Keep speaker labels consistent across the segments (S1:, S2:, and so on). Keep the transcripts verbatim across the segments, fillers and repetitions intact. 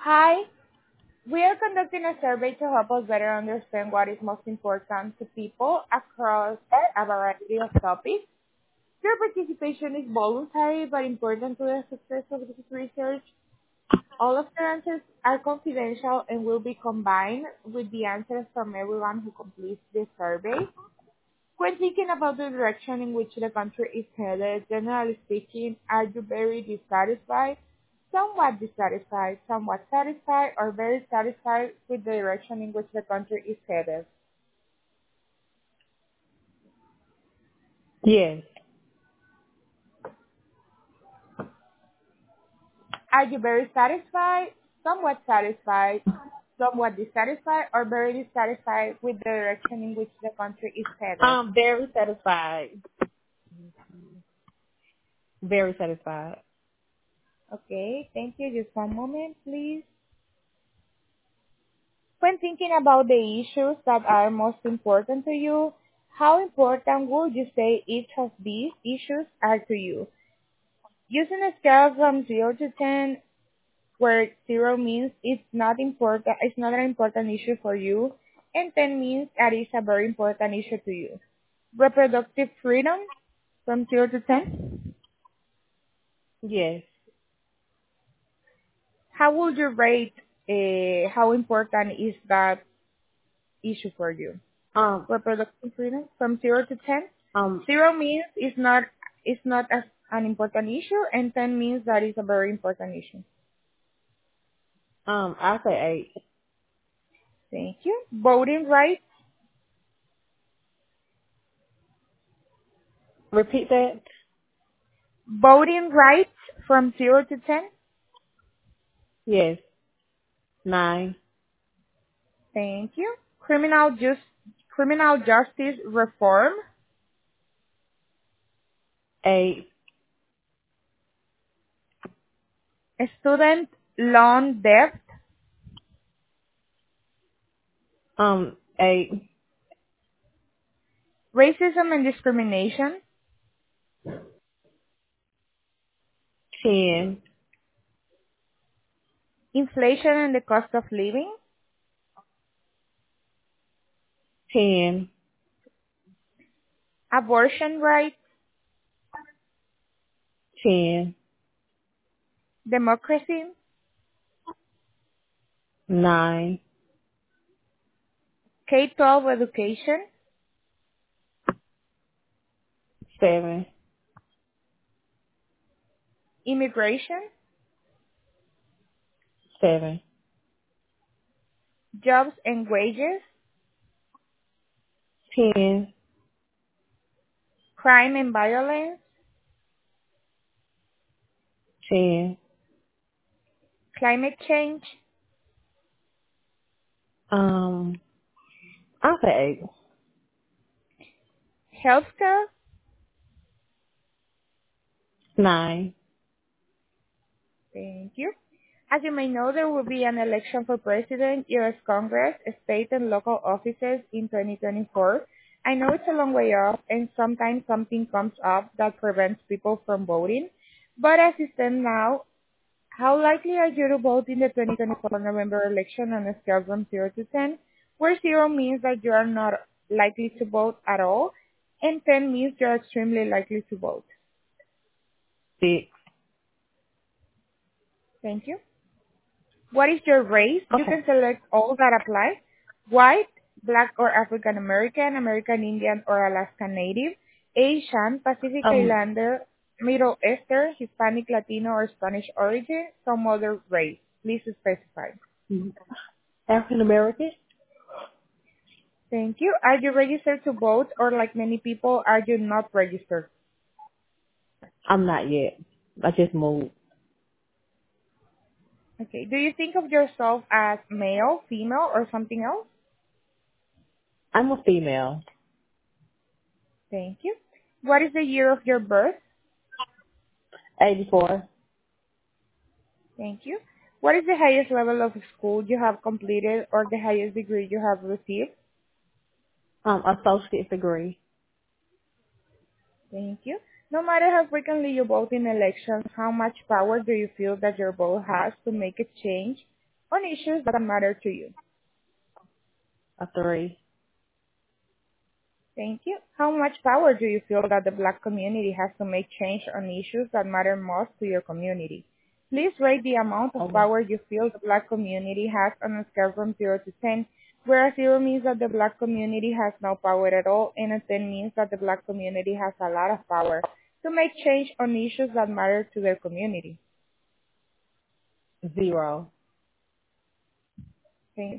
S1: Hi, we are conducting a survey to help us better understand what is most important to people across a variety of topics. Your participation is voluntary but important to the success of this research. All of the answers are confidential and will be combined with the answers from everyone who completes this survey. When thinking about the direction in which the country is headed, generally speaking, are you very dissatisfied, somewhat dissatisfied, somewhat satisfied, or very satisfied with the direction in which the country is headed?
S2: Yes.
S1: Are you very satisfied, somewhat satisfied, somewhat dissatisfied, or very dissatisfied with the direction in which the country is headed?
S2: Um, very satisfied. Very satisfied.
S1: Okay, thank you. Just one moment, please. When thinking about the issues that are most important to you, how important would you say each of these issues are to you? Using a scale from zero to ten, where zero means it's not important, it's not an important issue for you, and ten means that it's a very important issue to you. Reproductive freedom from zero to ten.
S2: Yes.
S1: How would you rate uh, how important is that issue for you?
S2: Um,
S1: Reproductive freedom from zero to ten.
S2: um,
S1: Zero means it's not it's not as an important issue, and ten means that it's a very important issue.
S2: um, I say eight.
S1: Thank you. Voting rights.
S2: Repeat that.
S1: Voting rights from zero to ten.
S2: Yes. Nine.
S1: Thank you. Criminal just criminal justice reform.
S2: Eight.
S1: Student loan debt.
S2: Um, eight.
S1: Racism and discrimination.
S2: Ten.
S1: Inflation and the cost of living.
S2: Ten.
S1: Abortion rights.
S2: Ten.
S1: Democracy.
S2: Nine.
S1: K twelve education.
S2: Seven.
S1: Immigration.
S2: Seven.
S1: Jobs and wages.
S2: Ten.
S1: Crime and violence.
S2: Ten.
S1: Climate change.
S2: Um, I say eight.
S1: Healthcare.
S2: Nine.
S1: Thank you. As you may know, there will be an election for president, U S Congress, state and local offices in twenty twenty-four. I know it's a long way off and sometimes something comes up that prevents people from voting. But as it stands now, how likely are you to vote in the twenty twenty-four November election on a scale from zero to ten, where zero means that you are not likely to vote at all, and ten means you are extremely likely to vote?
S2: Six.
S1: Thank you. What is your race? You
S2: Okay.
S1: can select all that apply. White, Black or African American, American Indian or Alaska Native, Asian, Pacific
S2: Um,
S1: Islander, Middle Eastern, Hispanic, Latino or Spanish origin, some other race. Please specify.
S2: African American.
S1: Thank you. Are you registered to vote or like many people, are you not registered?
S2: I'm not yet. I just moved.
S1: Okay. Do you think of yourself as male, female or something else?
S2: I'm a female.
S1: Thank you. What is the year of your birth?
S2: Eighty-four.
S1: Thank you. What is the highest level of school you have completed or the highest degree you have received?
S2: Um, associate degree.
S1: Thank you. No matter how frequently you vote in elections, how much power do you feel that your vote has to make a change on issues that matter to you.
S2: A three.
S1: Thank you. How much power do you feel that the Black community has to make change on issues that matter most to your community? Please rate the amount of
S2: Oh,
S1: power you feel the Black community has on a scale from zero to ten, where a zero means that the Black community has no power at all, and a ten means that the Black community has a lot of power to make change on issues that matter to their community.
S2: zero.
S1: Thank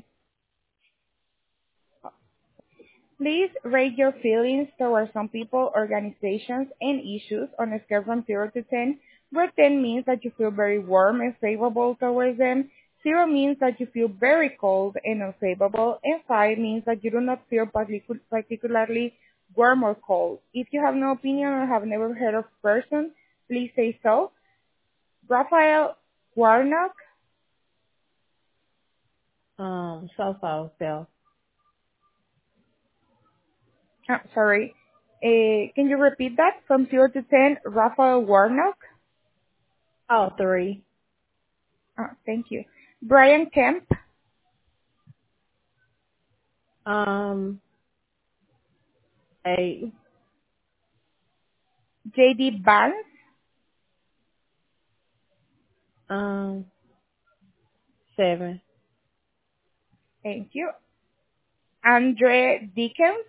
S1: you. Please rate your feelings towards some people, organizations, and issues on a scale from zero to ten, where ten means that you feel very warm and favorable towards them, zero means that you feel very cold and unfavorable, and five means that you do not feel particu- particularly warm or cold. If you have no opinion or have never heard of a person, please say so. Raphael Warnock,
S2: Um, so so so.
S1: uh, sorry, uh, can you repeat that? From zero to ten, Raphael Warnock.
S2: Oh, three.
S1: Ah, thank you. Brian Kemp,
S2: Um, eight.
S1: J D Vance,
S2: Um, seven.
S1: thank you. Andre Dickens,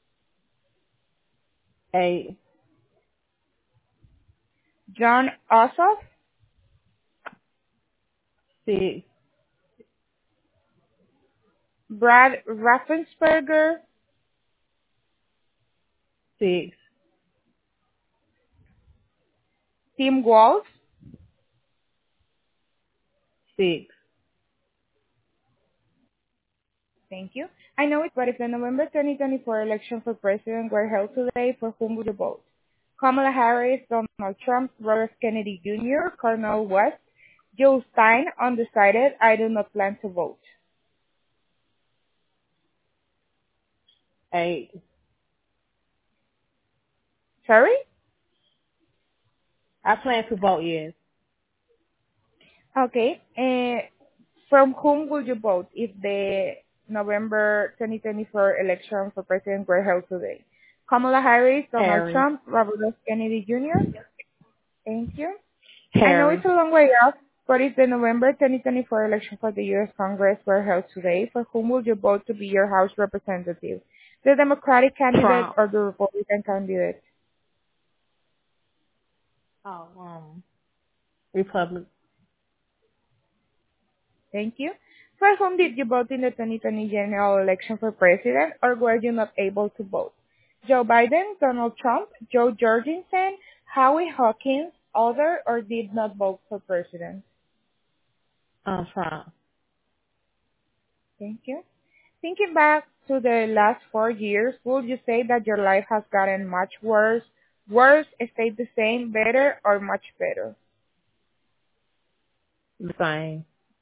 S2: Eight.
S1: John Ossoff,
S2: Six.
S1: Brad Raffensperger,
S2: Six.
S1: Tim Walz,
S2: Six.
S1: thank you. I know it, but if the November twenty twenty-four election for president were held today, for whom would you vote? Kamala Harris, Donald Trump, Robert Kennedy Junior, Cornel West, Joe Stein, undecided. I do not plan to vote.
S2: Eight.
S1: Sorry?
S2: I plan to vote yes.
S1: Okay. Uh, from whom would you vote if the November twenty twenty-four election for president were held today? Kamala Harris, Donald
S2: Harry.
S1: Trump, Robert F. Kennedy Junior? Thank you. I know it's
S2: Harry.
S1: a long way off, but if the November twenty twenty-four election for the U S Congress were held today, for whom would you vote to be your House representative? The Democratic candidate
S2: Trump.
S1: or the Republican candidate?
S2: Oh, um, Republic.
S1: Thank you. For whom did you vote in the twenty twenty general election for president, or were you not able to vote? Joe Biden, Donald Trump, Joe Jorgensen, Howie Hawkins, other, or did not vote for president?
S2: Um, Trump.
S1: Thank you. Thinking back to the last four years, would you say that your life has gotten much worse, worse, stayed the same, better, or much better?
S2: The same.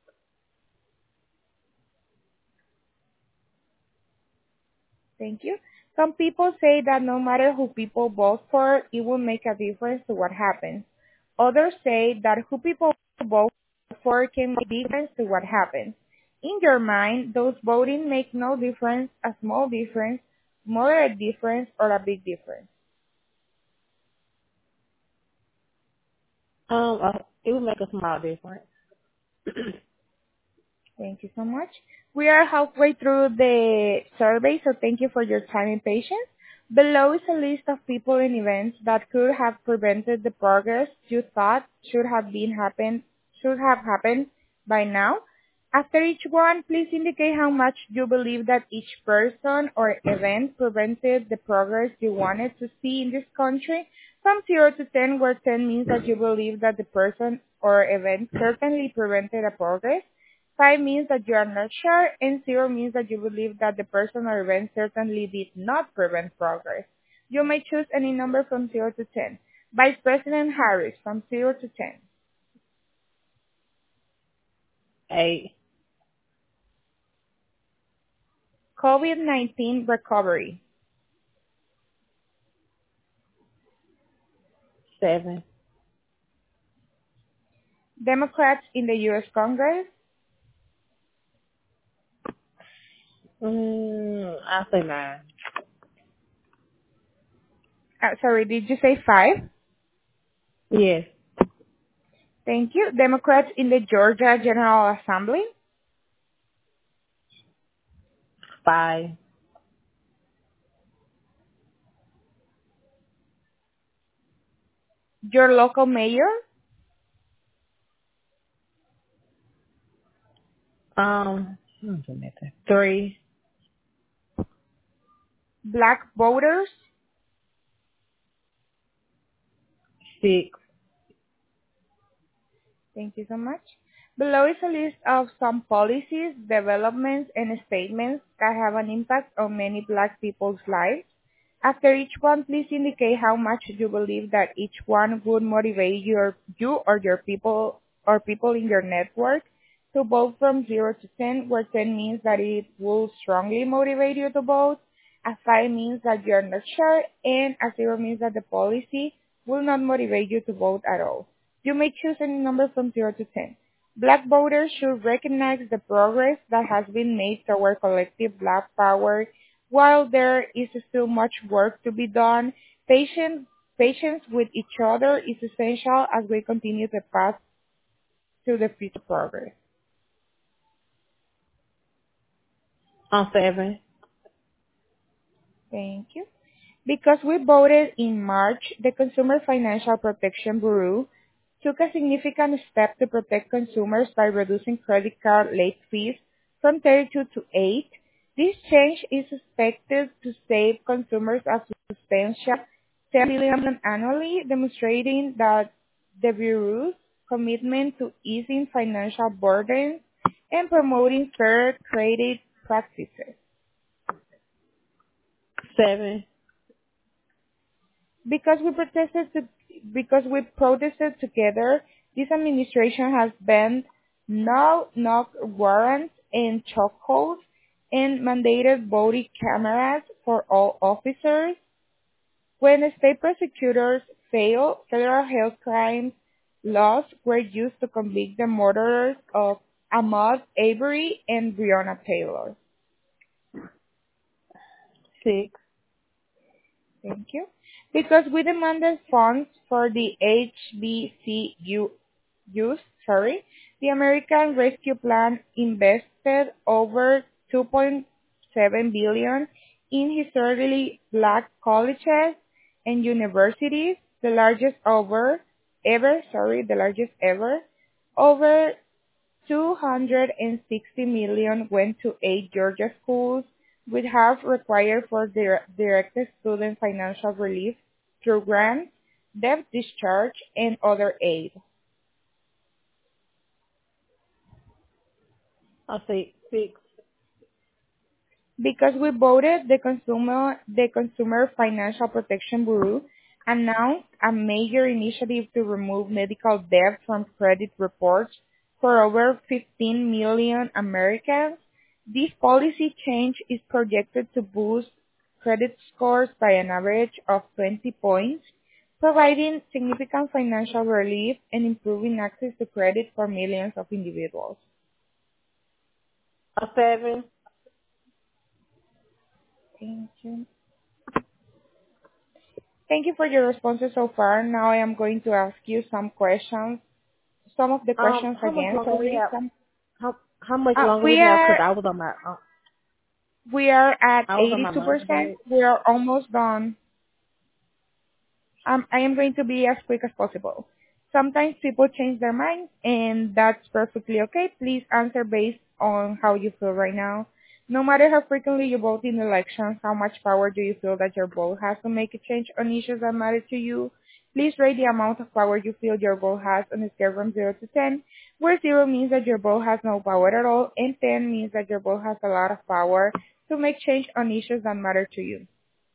S1: Thank you. Some people say that no matter who people vote for, it will make a difference to what happens. Others say that who people vote for can make a difference to what happens. In your mind, does voting make no difference, a small difference, moderate difference, or a big difference?
S2: Um, uh, it would make a small difference.
S1: Thank you so much. We are halfway through the survey, so thank you for your time and patience. Below is a list of people and events that could have prevented the progress you thought should have been happened should have happened by now. After each one, please indicate how much you believe that each person or event prevented the progress you wanted to see in this country, from zero to ten, where ten means that you believe that the person or event certainly prevented a progress. Five means that you are not sure, and zero means that you believe that the person or event certainly did not prevent progress. You may choose any number from zero to ten. Vice President Harris, from zero to ten.
S2: Eight.
S1: COVID nineteen recovery.
S2: Seven.
S1: Democrats in the U S Congress.
S2: Mm, I'll say nine.
S1: Uh, sorry, did you say five?
S2: Yes.
S1: Thank you. Democrats in the Georgia General Assembly.
S2: Five.
S1: Your local mayor.
S2: Um, hmm, three.
S1: Black voters.
S2: Six.
S1: Thank you so much. Below is a list of some policies, developments, and statements that have an impact on many Black people's lives. After each one, please indicate how much you believe that each one would motivate your, you or your people or people in your network to vote from zero to ten, where ten means that it will strongly motivate you to vote, a five means that you're not sure, and a zero means that the policy will not motivate you to vote at all. You may choose any number from zero to ten. Black voters should recognize the progress that has been made toward collective Black power. While there is still much work to be done, patience, patience with each other is essential as we continue the path to the future progress.
S2: On seven.
S1: Thank you. Because we voted in March, the Consumer Financial Protection Bureau took a significant step to protect consumers by reducing credit card late fees from thirty-two to eight. This change is expected to save consumers a substantial ten billion dollars annually, demonstrating that the Bureau's commitment to easing financial burdens and promoting fair credit practices.
S2: Seven.
S1: Because we protested to, because we protested together, this administration has banned no knock warrants and chokeholds and mandated body cameras for all officers. When state prosecutors fail, federal health crimes laws were used to convict the murderers of Ahmaud Arbery and Breonna Taylor.
S2: Six.
S1: Thank you. Because we demanded funds for the H B C U, sorry, the American Rescue Plan invested over two point seven billion dollars in historically Black colleges and universities, the largest over ever, sorry, the largest ever. Over two hundred sixty million dollars went to eight Georgia schools, with half required for dir- direct student financial relief through grants, debt discharge, and other aid.
S2: I'll say six.
S1: Because we voted, the Consumer, the Consumer Financial Protection Bureau announced a major initiative to remove medical debt from credit reports for over fifteen million Americans. This policy change is projected to boost credit scores by an average of twenty points, providing significant financial relief and improving access to credit for millions of individuals.
S2: A seven.
S1: Thank you. Thank you for your responses so far. Now I am going to ask you some questions. Some of the
S2: Um,
S1: questions
S2: how much
S1: again,
S2: longer we
S1: sorry.
S2: have?
S1: Some,
S2: How how much
S1: uh,
S2: longer we
S1: we
S2: have? Cause
S1: are
S2: I was on my uh,
S1: we are at
S2: I was on my
S1: eighty-two
S2: lunch
S1: percent.
S2: break.
S1: We are almost done. Um, I am going to be as quick as possible. Sometimes people change their minds, and that's perfectly okay. Please answer based on how you feel right now. No matter how frequently you vote in elections, how much power do you feel that your vote has to make a change on issues that matter to you? Please rate the amount of power you feel your vote has on a scale from zero to ten, where zero means that your vote has no power at all, and ten means that your vote has a lot of power to make change on issues that matter to you.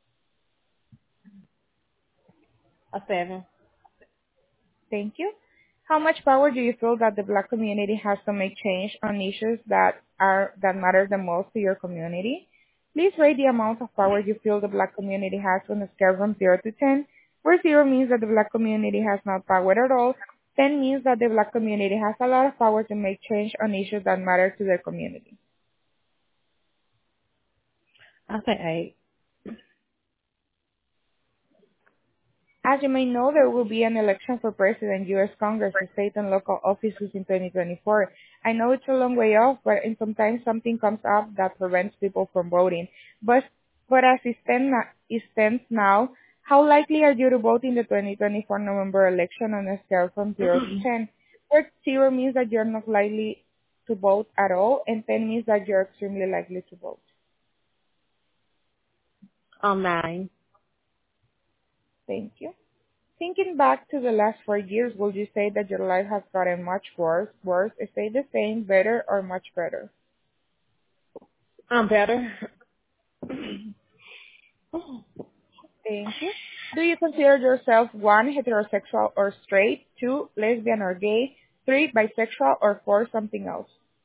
S2: A seven.
S1: Thank you. How much power do you feel that the Black community has to make change on issues that are that matter the most to your community? Please rate the amount of power you feel the Black community has on a scale from zero to ten, where zero means that the Black community has no power at all, ten means that the Black community has a lot of power to make change on issues that matter to their community.
S2: I say eight.
S1: As you may know, there will be an election for president, U S Congress, state and local offices in twenty twenty-four. I know it's a long way off, but and sometimes something comes up that prevents people from voting. But, but as it, stand, it stands now, how likely are you to vote in the twenty twenty-four November election on a scale from zero to ten? Where zero means that you're not likely to vote at all, and ten means that you're extremely likely to vote.
S2: Um, nine.
S1: Thank you. Thinking back to the last four years, would you say that your life has gotten much worse, worse, stay the same, better, or much better?
S2: I'm better.
S1: Thank you. Do you consider yourself one, heterosexual or straight, two, lesbian or gay, three, bisexual, or four, something else?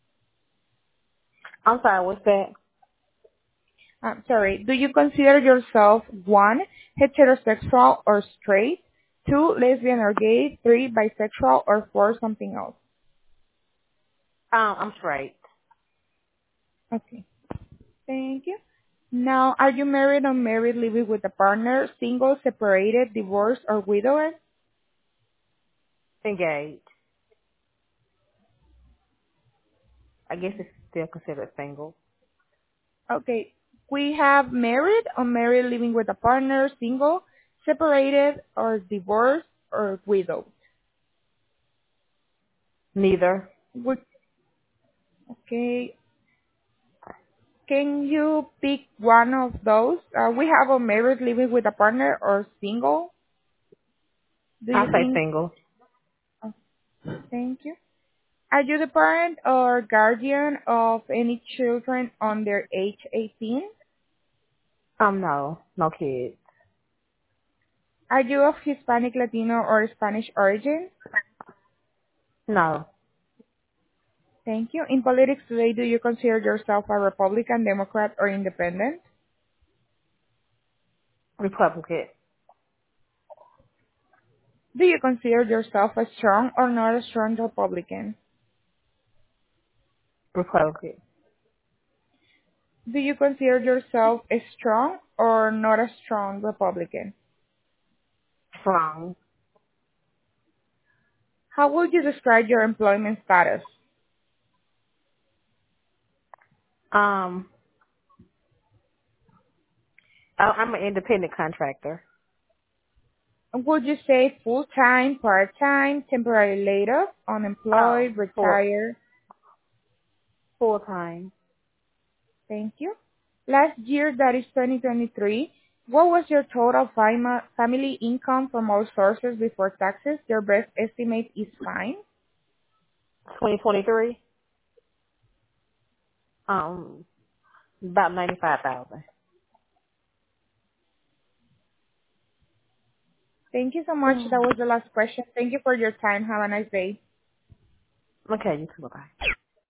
S2: I'm sorry, what's that?
S1: I'm sorry. Do you consider yourself one, heterosexual or straight, two, lesbian or gay, three, bisexual, or four, something else?
S2: Um, I'm straight.
S1: Okay. Thank you. Now, are you married, unmarried, living with a partner, single, separated, divorced, or widowed?
S2: Engaged. I guess it's still considered single.
S1: Okay. We have married, unmarried, living with a partner, single, separated, or divorced, or widowed.
S2: Neither.
S1: Would, okay. Can you pick one of those? Uh, we have unmarried, living with a partner, or single. Do
S2: I
S1: you
S2: say
S1: think?
S2: single.
S1: Oh, thank you. Are you the parent or guardian of any children under age eighteen?
S2: Um, no. No kids.
S1: Are you of Hispanic, Latino, or Spanish origin?
S2: No.
S1: Thank you. In politics today, do you consider yourself a Republican, Democrat, or Independent?
S2: Republican.
S1: Do you consider yourself a strong or not a strong Republican?
S2: Republican.
S1: Do you consider yourself a strong or not a strong Republican?
S2: Strong.
S1: How would you describe your employment status?
S2: Um, I- I'm an independent contractor.
S1: Would you say full-time, part-time, temporary laid off,
S2: Oh,
S1: unemployed,
S2: full,
S1: retired?
S2: full time.
S1: Thank you. Last year, that is twenty twenty-three, what was your total fami- family income from all sources before taxes? Your best estimate is fine.
S2: twenty twenty-three. Um, about ninety-five thousand.
S1: Thank you so much. That was the last question. Thank you for your time. Have a nice day.
S2: Okay, you too. Bye.